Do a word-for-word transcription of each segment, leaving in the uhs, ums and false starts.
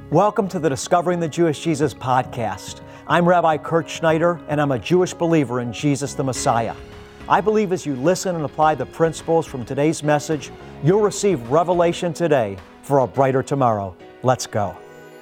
Welcome to the Discovering the Jewish Jesus podcast. I'm Rabbi Kurt Schneider, and I'm a Jewish believer in Jesus the Messiah. I believe as you listen and apply the principles from today's message, you'll receive revelation today for a brighter tomorrow. Let's go.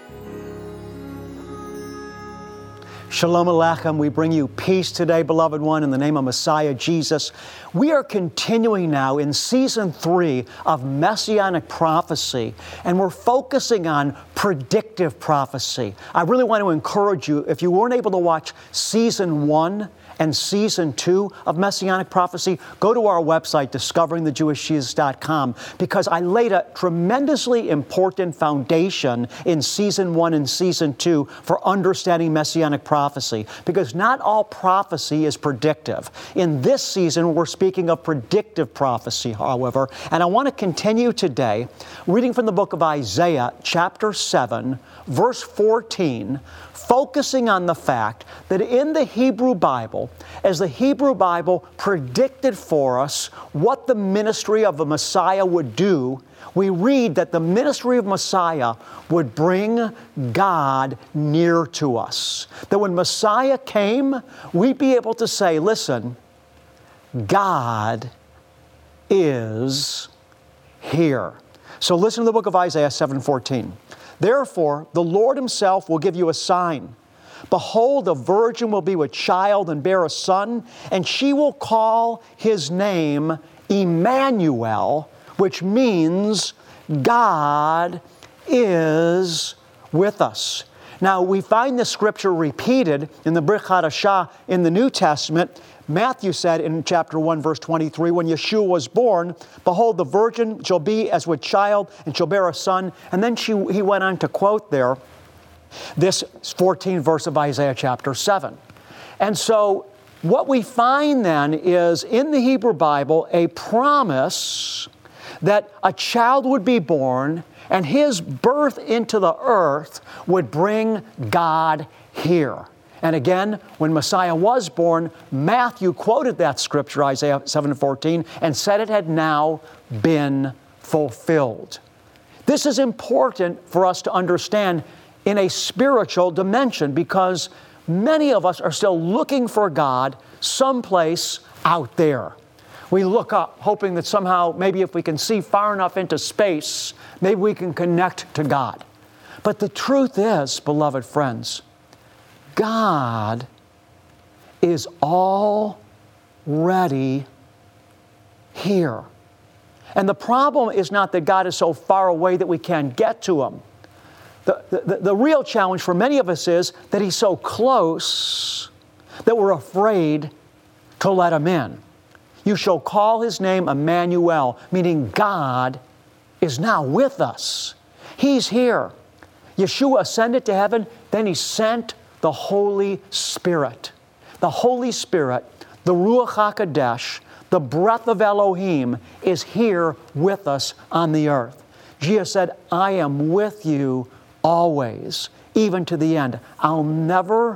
Shalom Aleichem. We bring you peace today, beloved one, in the name of Messiah Jesus. We are continuing now in season three of Messianic prophecy, and we're focusing on predictive prophecy. I really want to encourage you, if you weren't able to watch season one and season two of Messianic prophecy, go to our website, discovering the jewish jesus dot com, because I laid a tremendously important foundation in season one and season two for understanding Messianic prophecy, because not all prophecy is predictive. In this season, we're speaking of predictive prophecy, however, and I want to continue today reading from the book of Isaiah, chapter seven, verse fourteen, focusing on the fact that in the Hebrew Bible, as the Hebrew Bible predicted for us what the ministry of the Messiah would do, we read that the ministry of Messiah would bring God near to us. That when Messiah came, we'd be able to say, listen, God is here. So listen to the book of Isaiah seven fourteen. Therefore, the Lord Himself will give you a sign. Behold, a virgin will be with child and bear a son, and she will call His name Emmanuel, which means God is with us. Now, we find this scripture repeated in the Brit Hadashah in the New Testament. Matthew said in chapter one, verse twenty-three, when Yeshua was born, behold, the virgin shall be as with child, and shall bear a son. And then she, he went on to quote there this fourteenth verse of Isaiah chapter seven. And so what we find then is in the Hebrew Bible a promise that a child would be born, and His birth into the earth would bring God here. And again, when Messiah was born, Matthew quoted that scripture, Isaiah seven fourteen, and said it had now been fulfilled. This is important for us to understand in a spiritual dimension, because many of us are still looking for God someplace out there. We look up hoping that somehow, maybe if we can see far enough into space, maybe we can connect to God. But the truth is, beloved friends, God is already here. And the problem is not that God is so far away that we can't get to Him. The, the, the real challenge for many of us is that He's so close that we're afraid to let Him in. You shall call His name Emmanuel, meaning God is now with us. He's here. Yeshua ascended to heaven, then He sent the Holy Spirit. The Holy Spirit, the Ruach HaKodesh, the breath of Elohim, is here with us on the earth. Jesus said, I am with you always, even to the end. I'll never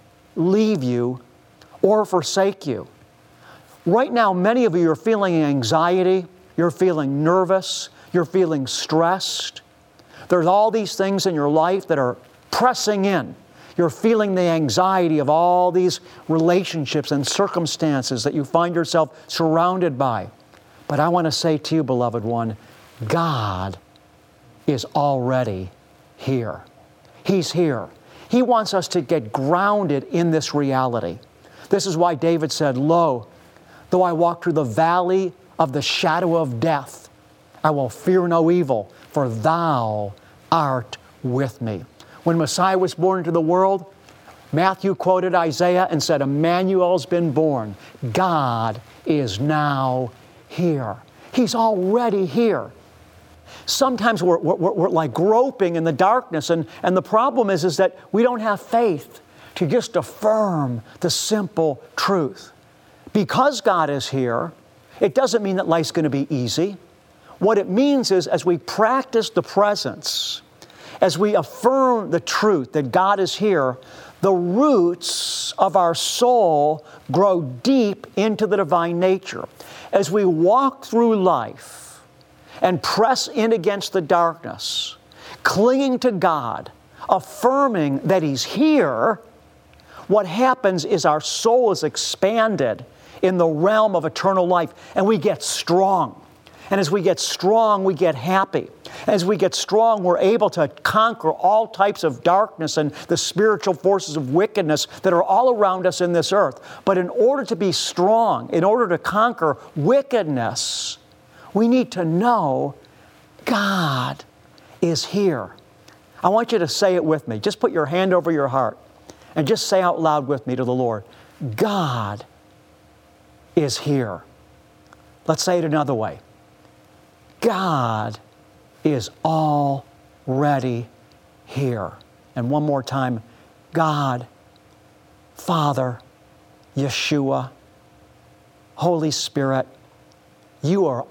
leave you or forsake you. Right now, many of you are feeling anxiety, you're feeling nervous, you're feeling stressed. There's all these things in your life that are pressing in. You're feeling the anxiety of all these relationships and circumstances that you find yourself surrounded by. But I want to say to you, beloved one, God is already here. He's here. He wants us to get grounded in this reality. This is why David said, Lo, though I walk through the valley of the shadow of death, I will fear no evil, for Thou art with me. When Messiah was born into the world, Matthew quoted Isaiah and said, Emmanuel's been born. God is now here. He's already here. Sometimes we're, we're, we're like groping in the darkness, and, and the problem is, is that we don't have faith to just affirm the simple truth. Because God is here, it doesn't mean that life's going to be easy. What it means is, as we practice the presence, as we affirm the truth that God is here, the roots of our soul grow deep into the divine nature. As we walk through life and press in against the darkness, clinging to God, affirming that He's here, what happens is our soul is expanded in the realm of eternal life, and we get strong. And as we get strong, we get happy. As we get strong, we're able to conquer all types of darkness and the spiritual forces of wickedness that are all around us in this earth. But in order to be strong, in order to conquer wickedness, we need to know God is here. I want you to say it with me. Just put your hand over your heart and just say out loud with me to the Lord, God is here. Let's say it another way. God is already here. And one more time, God, Father, Yeshua, Holy Spirit, you are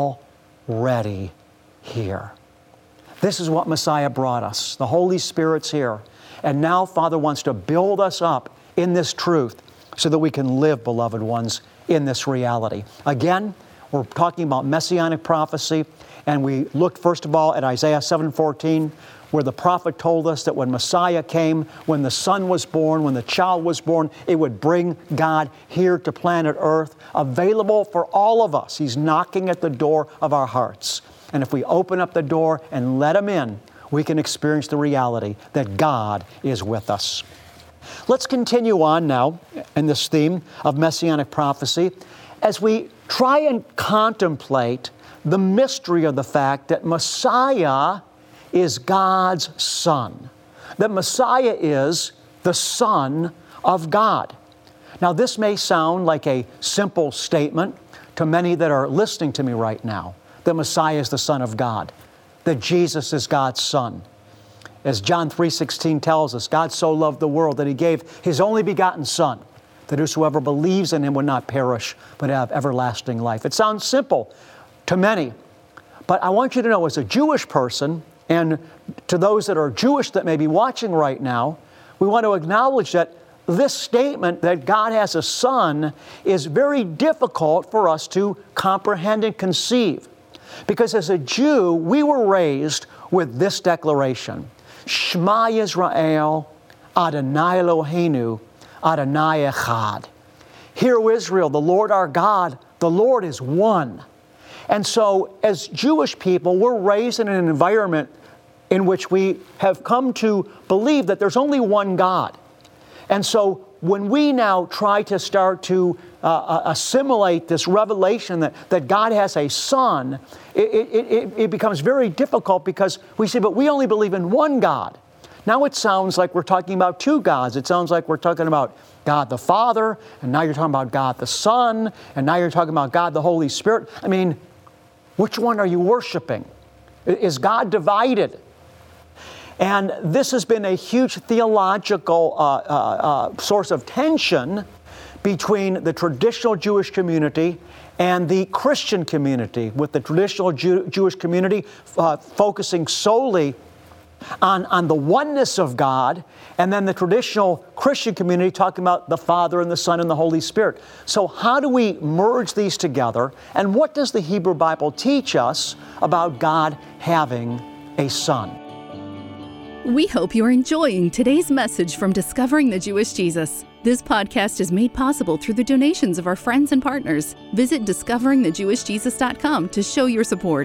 already here. This is what Messiah brought us. The Holy Spirit's here. And now Father wants to build us up in this truth so that we can live, beloved ones, in this reality. Again, we're talking about Messianic prophecy, and we looked first of all at Isaiah seven fourteen, where the prophet told us that when Messiah came, when the Son was born, when the child was born, it would bring God here to planet Earth, available for all of us. He's knocking at the door of our hearts. And if we open up the door and let Him in, we can experience the reality that God is with us. Let's continue on now in this theme of Messianic prophecy as we try and contemplate the mystery of the fact that Messiah is God's Son, that Messiah is the Son of God. Now, this may sound like a simple statement to many that are listening to me right now, that Messiah is the Son of God, that Jesus is God's Son. As John three sixteen tells us, God so loved the world that He gave His only begotten Son, that whosoever believes in Him would not perish, but have everlasting life. It sounds simple to many, but I want you to know, as a Jewish person, and to those that are Jewish that may be watching right now, we want to acknowledge that this statement that God has a Son is very difficult for us to comprehend and conceive. Because as a Jew, we were raised with this declaration, Shema Yisrael, Adonai Eloheinu, Adonai Echad. Hear, O Israel, the Lord our God, the Lord is one. And so, as Jewish people, we're raised in an environment in which we have come to believe that there's only one God. And so, when we now try to start to uh, assimilate this revelation that, that God has a Son, it, it, it, it becomes very difficult because we say, but we only believe in one God. Now it sounds like we're talking about two gods. It sounds like we're talking about God the Father, and now you're talking about God the Son, and now you're talking about God the Holy Spirit. I mean, which one are you worshiping? Is God divided? And this has been a huge theological uh, uh, uh, source of tension between the traditional Jewish community and the Christian community, with the traditional Jew- Jewish community uh, focusing solely on, on the oneness of God, and then the traditional Christian community talking about the Father and the Son and the Holy Spirit. So how do we merge these together, and what does the Hebrew Bible teach us about God having a Son? We hope you're enjoying today's message from Discovering the Jewish Jesus. This podcast is made possible through the donations of our friends and partners. Visit discovering the jewish jesus dot com to show your support.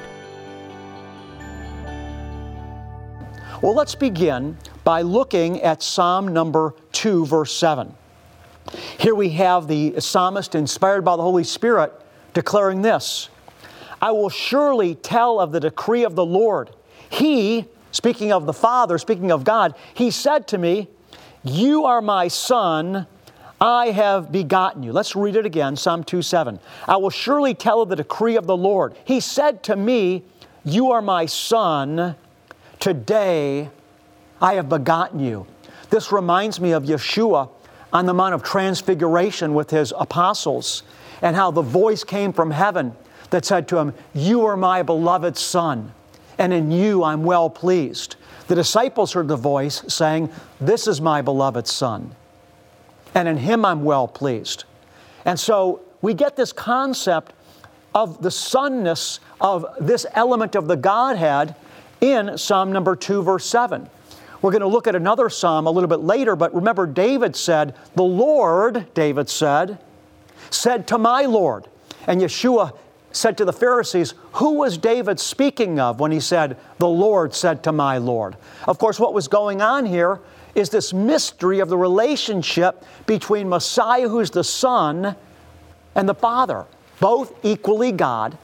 Well, let's begin by looking at Psalm number two, verse seven. Here we have the psalmist, inspired by the Holy Spirit, declaring this, I will surely tell of the decree of the Lord. He, speaking of the Father, speaking of God, He said to me, you are my Son, I have begotten you. Let's read it again, Psalm two seven. I will surely tell of the decree of the Lord. He said to me, you are my Son, today I have begotten you. This reminds me of Yeshua on the Mount of Transfiguration with His apostles, and how the voice came from heaven that said to Him, you are my beloved Son, and in you I'm well pleased. The disciples heard the voice saying, this is my beloved Son, and in Him I'm well pleased. And so we get this concept of the Sonness of this element of the Godhead in Psalm number two, verse seven, We're going to look at another psalm a little bit later, but remember David said, the Lord, David said, said to my Lord. And Yeshua said to the Pharisees, who was David speaking of when he said, the Lord said to my Lord? Of course, what was going on here is this mystery of the relationship between Messiah, who's the Son, and the Father, both equally God.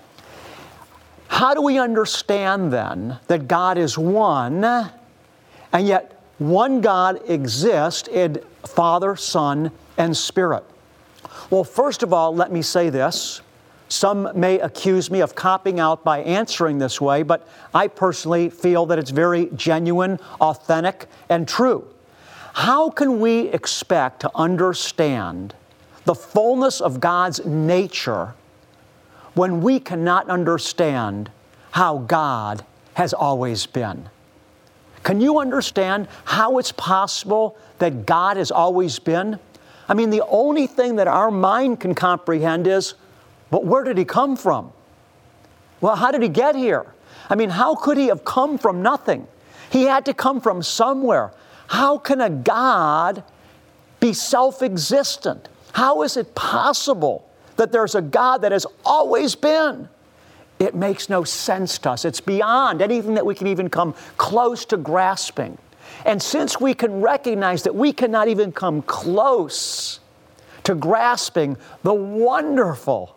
How do we understand then that God is one, and yet one God exists in Father, Son, and Spirit? Well, first of all, let me say this. Some may accuse me of copping out by answering this way, but I personally feel that it's very genuine, authentic, and true. How can we expect to understand the fullness of God's nature when we cannot understand how God has always been? Can you understand how it's possible that God has always been? I mean, the only thing that our mind can comprehend is, but where did He come from? Well, how did He get here? I mean, how could He have come from nothing? He had to come from somewhere. How can a God be self-existent? How is it possible that there's a God that has always been? It makes no sense to us. It's beyond anything that we can even come close to grasping. And since we can recognize that we cannot even come close to grasping the wonderful,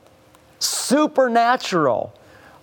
supernatural,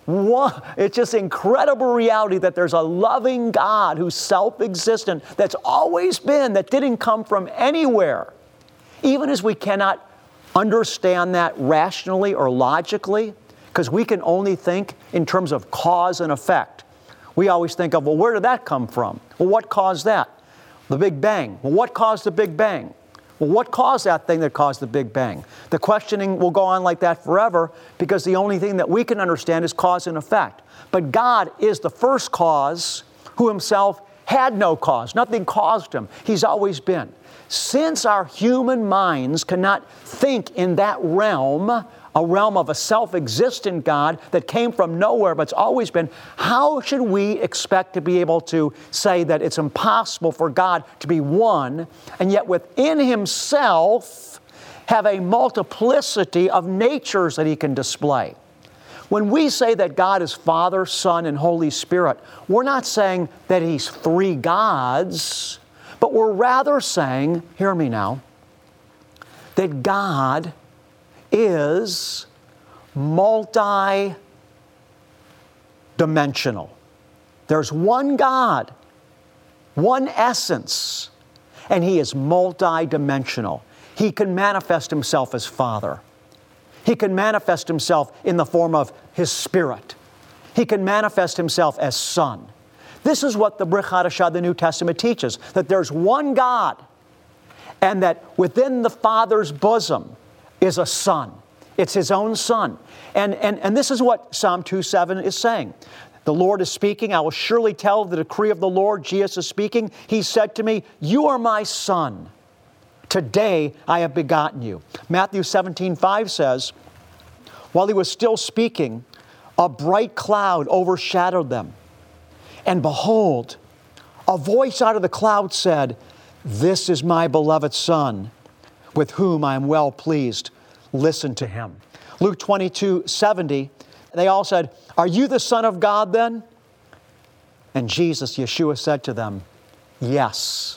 it's just incredible reality that there's a loving God who's self-existent, that's always been, that didn't come from anywhere. Even as we cannot understand that rationally or logically, because we can only think in terms of cause and effect. We always think of, well, where did that come from? Well, what caused that? The Big Bang. Well, what caused the Big Bang? Well, what caused that thing that caused the Big Bang? The questioning will go on like that forever because the only thing that we can understand is cause and effect. But God is the first cause who Himself had no cause. Nothing caused Him. He's always been. Since our human minds cannot think in that realm, a realm of a self-existent God that came from nowhere but's always been, how should we expect to be able to say that it's impossible for God to be one and yet within Himself have a multiplicity of natures that He can display? When we say that God is Father, Son, and Holy Spirit, we're not saying that He's three gods, but we're rather saying, hear me now, that God is multi-dimensional. There's one God, one essence, and He is multi-dimensional. He can manifest Himself as Father. He can manifest Himself in the form of His Spirit. He can manifest Himself as Son. This is what the Brit Hadashah, the New Testament, teaches, that there's one God, and that within the Father's bosom is a Son. It's His own Son. And, and, and this is what Psalm two seven is saying. The Lord is speaking. I will surely tell the decree of the Lord. Jesus is speaking. He said to me, you are my Son. Today I have begotten you. Matthew seventeen five says, while He was still speaking, a bright cloud overshadowed them. And behold, a voice out of the cloud said, this is my beloved Son, with whom I am well pleased. Listen to Him. Luke twenty-two seventy, they all said, are you the Son of God then? And Jesus, Yeshua, said to them, yes,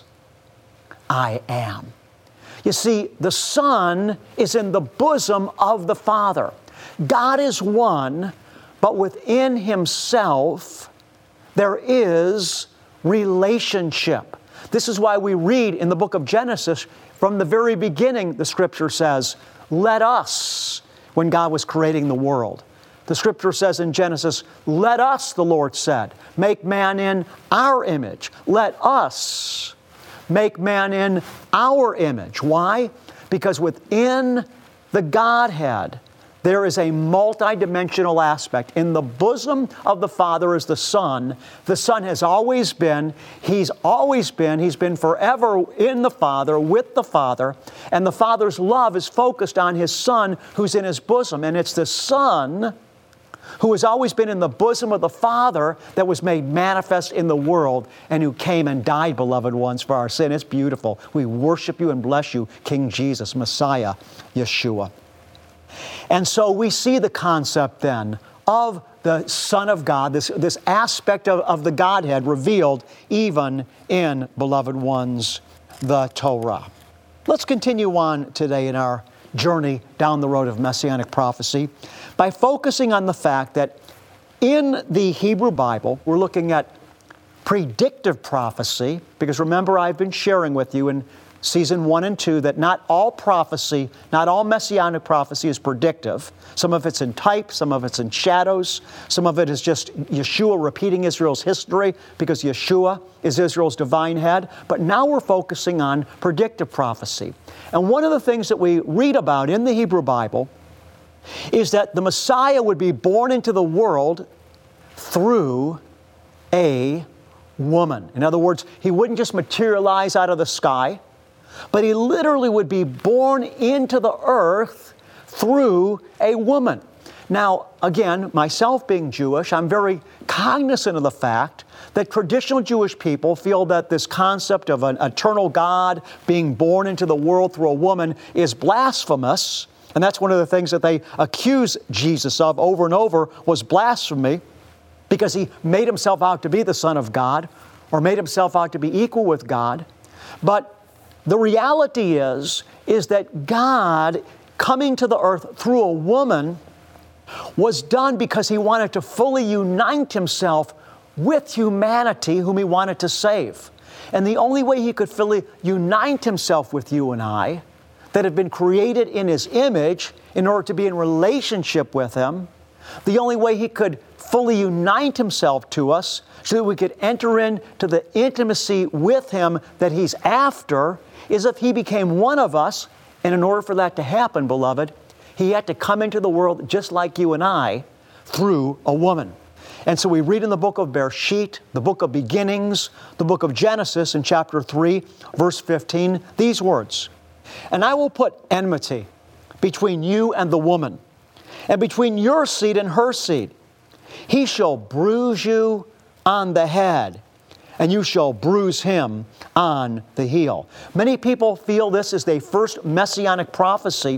I am. You see, the Son is in the bosom of the Father. God is one, but within Himself, there is relationship. This is why we read in the book of Genesis, from the very beginning, the Scripture says, let us, when God was creating the world. The Scripture says in Genesis, let us, the Lord said, make man in our image. Let us make man in our image. Why? Because within the Godhead, there is a multidimensional aspect. In the bosom of the Father is the Son. The Son has always been. He's always been. He's been forever in the Father, with the Father. And the Father's love is focused on His Son who's in His bosom. And it's the Son who has always been in the bosom of the Father that was made manifest in the world and who came and died, beloved ones, for our sin. It's beautiful. We worship you and bless you, King Jesus, Messiah, Yeshua. And so we see the concept then of the Son of God, this, this aspect of, of the Godhead revealed even in, beloved ones, the Torah. Let's continue on today in our journey down the road of Messianic prophecy by focusing on the fact that in the Hebrew Bible, we're looking at predictive prophecy, because remember, I've been sharing with you in season one and two that not all prophecy, not all Messianic prophecy is predictive. Some of it's in type, some of it's in shadows, some of it is just Yeshua repeating Israel's history because Yeshua is Israel's divine head. But now we're focusing on predictive prophecy. And one of the things that we read about in the Hebrew Bible is that the Messiah would be born into the world through a woman. In other words, he wouldn't just materialize out of the sky, but he literally would be born into the earth through a woman. Now, again, myself being Jewish, I'm very cognizant of the fact that traditional Jewish people feel that this concept of an eternal God being born into the world through a woman is blasphemous. And that's one of the things that they accuse Jesus of over and over, was blasphemy, because he made himself out to be the Son of God or made himself out to be equal with God. But the reality is, is that God coming to the earth through a woman was done because he wanted to fully unite himself with humanity whom he wanted to save. And the only way he could fully unite himself with you and I, that have been created in his image in order to be in relationship with him, the only way he could fully unite himself to us so that we could enter into the intimacy with him that he's after is if he became one of us. And in order for that to happen, beloved, he had to come into the world just like you and I through a woman. And so we read in the book of Bereshit, the book of beginnings, the book of Genesis in chapter three, verse fifteen, these words, "And I will put enmity between you and the woman, and between your seed and her seed. He shall bruise you on the head, and you shall bruise him on the heel." Many people feel this is the first messianic prophecy.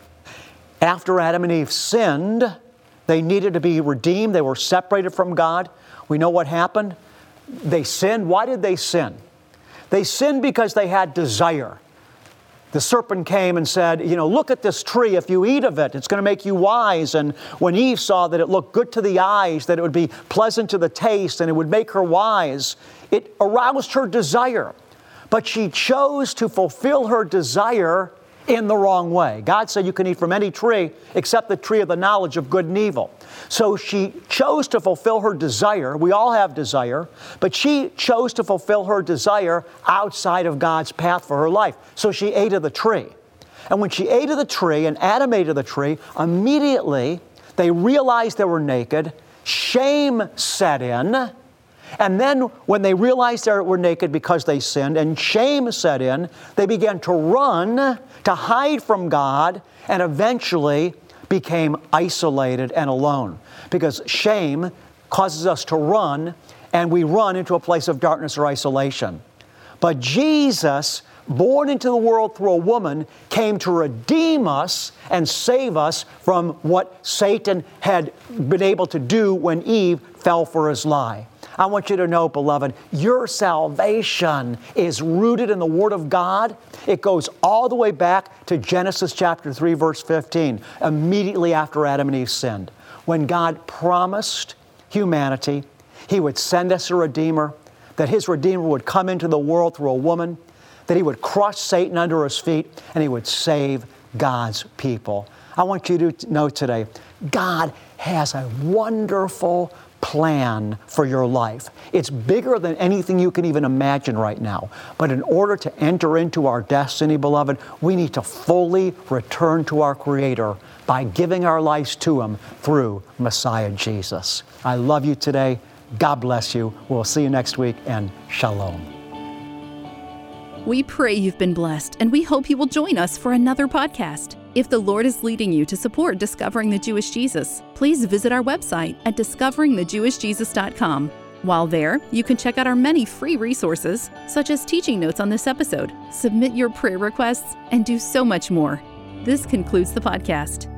After Adam and Eve sinned, they needed to be redeemed. They were separated from God. We know what happened. They sinned. Why did they sin? They sinned because they had desire. The serpent came and said, you know, look at this tree. If you eat of it, it's going to make you wise. And when Eve saw that it looked good to the eyes, that it would be pleasant to the taste, and it would make her wise, it aroused her desire. But she chose to fulfill her desire in the wrong way. God said you can eat from any tree except the tree of the knowledge of good and evil. So she chose to fulfill her desire. We all have desire, but she chose to fulfill her desire outside of God's path for her life. So she ate of the tree. And when she ate of the tree and Adam ate of the tree, immediately they realized they were naked. Shame set in. And then when they realized they were naked because they sinned and shame set in, they began to run, to hide from God, and eventually became isolated and alone. Because shame causes us to run, and we run into a place of darkness or isolation. But Jesus, born into the world through a woman, came to redeem us and save us from what Satan had been able to do when Eve fell for his lie. I want you to know, beloved, your salvation is rooted in the Word of God. It goes all the way back to Genesis chapter three, verse fifteen, immediately after Adam and Eve sinned. When God promised humanity He would send us a Redeemer, that His Redeemer would come into the world through a woman, that He would crush Satan under His feet, and He would save God's people. I want you to know today, God has a wonderful plan for your life. It's bigger than anything you can even imagine right now. But in order to enter into our destiny, beloved, we need to fully return to our Creator by giving our lives to Him through Messiah Jesus. I love you today. God bless you. We'll see you next week, and shalom. We pray you've been blessed, and we hope you will join us for another podcast. If the Lord is leading you to support Discovering the Jewish Jesus, please visit our website at discovering the jewish jesus dot com. While there, you can check out our many free resources, such as teaching notes on this episode, submit your prayer requests, and do so much more. This concludes the podcast.